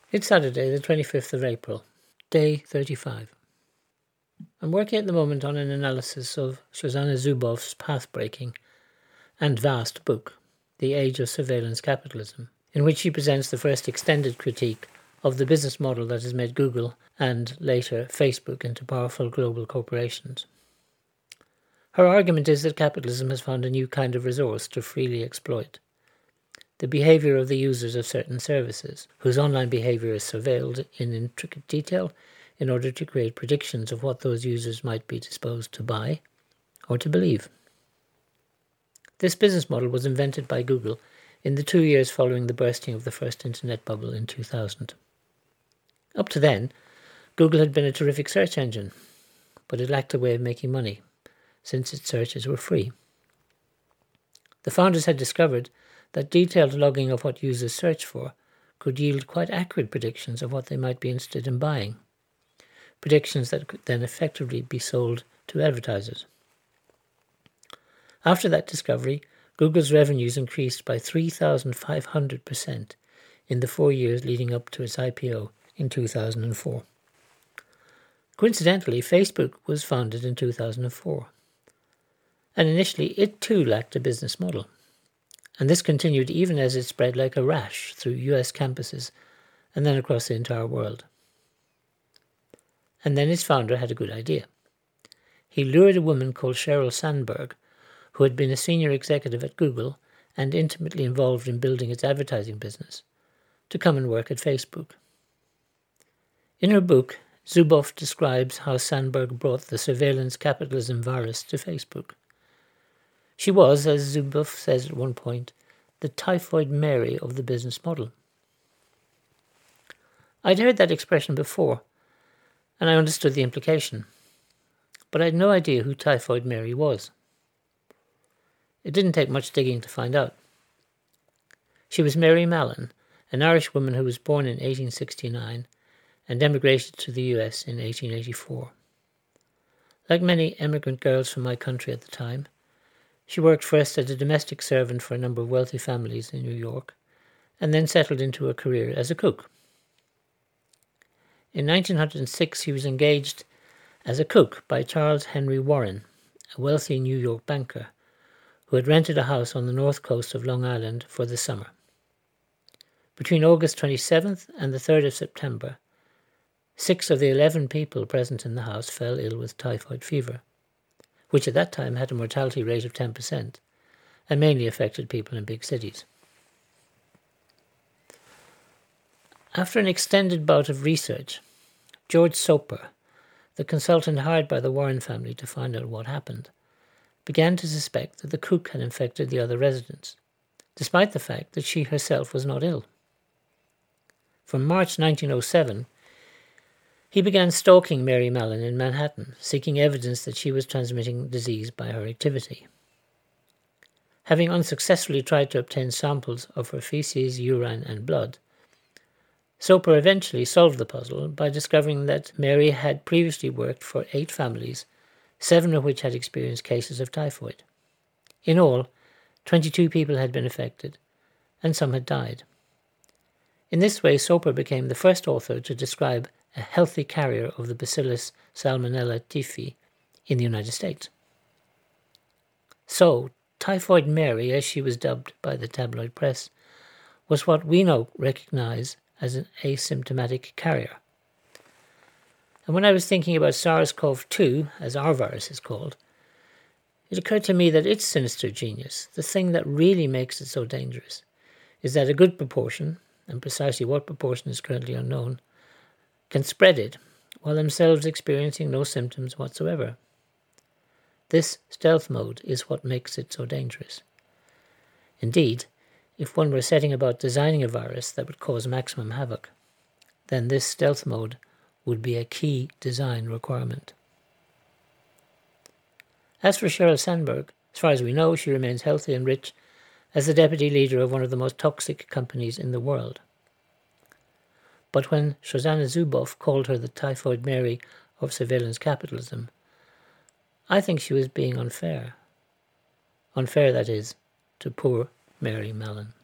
It's Saturday, the 25th of April, day 35. I'm working at the moment on an analysis of Shoshana Zuboff's path-breaking and vast book, The Age of Surveillance Capitalism, in which she presents the first extended critique of the business model that has made Google and later Facebook into powerful global corporations. Her argument is that capitalism has found a new kind of resource to freely exploit: the behaviour of the users of certain services, whose online behaviour is surveilled in intricate detail in order to create predictions of what those users might be disposed to buy or to believe. This business model was invented by Google in the 2 years following the bursting of the first internet bubble in 2000. Up to then, Google had been a terrific search engine, but it lacked a way of making money, since its searches were free. The founders had discovered that detailed logging of what users search for could yield quite accurate predictions of what they might be interested in buying, predictions that could then effectively be sold to advertisers. After that discovery, Google's revenues increased by 3,500% in the 4 years leading up to its IPO in 2004. Coincidentally, Facebook was founded in 2004, and initially it too lacked a business model. And this continued even as it spread like a rash through US campuses and then across the entire world. And then its founder had a good idea. He lured a woman called Sheryl Sandberg, who had been a senior executive at Google and intimately involved in building its advertising business, to come and work at Facebook. In her book, Zuboff describes how Sandberg brought the surveillance capitalism virus to Facebook. She was, as Zuboff says at one point, the Typhoid Mary of the business model. I'd heard that expression before, and I understood the implication, but I had no idea who Typhoid Mary was. It didn't take much digging to find out. She was Mary Mallon, an Irish woman who was born in 1869 and emigrated to the US in 1884. Like many emigrant girls from my country at the time, she worked first as a domestic servant for a number of wealthy families in New York, and then settled into a career as a cook. In 1906, she was engaged as a cook by Charles Henry Warren, a wealthy New York banker, who had rented a house on the north coast of Long Island for the summer. Between August 27th and the 3rd of September, 6 of the 11 people present in the house fell ill with typhoid fever, which at that time had a mortality rate of 10% and mainly affected people in big cities. After an extended bout of research, George Soper, the consultant hired by the Warren family to find out what happened, began to suspect that the cook had infected the other residents, despite the fact that she herself was not ill. From March 1907, he began stalking Mary Mallon in Manhattan, seeking evidence that she was transmitting disease by her activity. Having unsuccessfully tried to obtain samples of her feces, urine, and blood, Soper eventually solved the puzzle by discovering that Mary had previously worked for 8 families, 7 of which had experienced cases of typhoid. In all, 22 people had been affected, and some had died. In this way, Soper became the first author to describe a healthy carrier of the bacillus Salmonella typhi in the United States. So, Typhoid Mary, as she was dubbed by the tabloid press, was what we now recognise as an asymptomatic carrier. And when I was thinking about SARS-CoV-2, as our virus is called, it occurred to me that its sinister genius, the thing that really makes it so dangerous, is that a good proportion, and precisely what proportion is currently unknown, can spread it while themselves experiencing no symptoms whatsoever. This stealth mode is what makes it so dangerous. Indeed, if one were setting about designing a virus that would cause maximum havoc, then this stealth mode would be a key design requirement. As for Sheryl Sandberg, as far as we know, she remains healthy and rich as the deputy leader of one of the most toxic companies in the world. But when Shoshana Zuboff called her the Typhoid Mary of surveillance capitalism, I think she was being unfair. Unfair, that is, to poor Mary Mallon.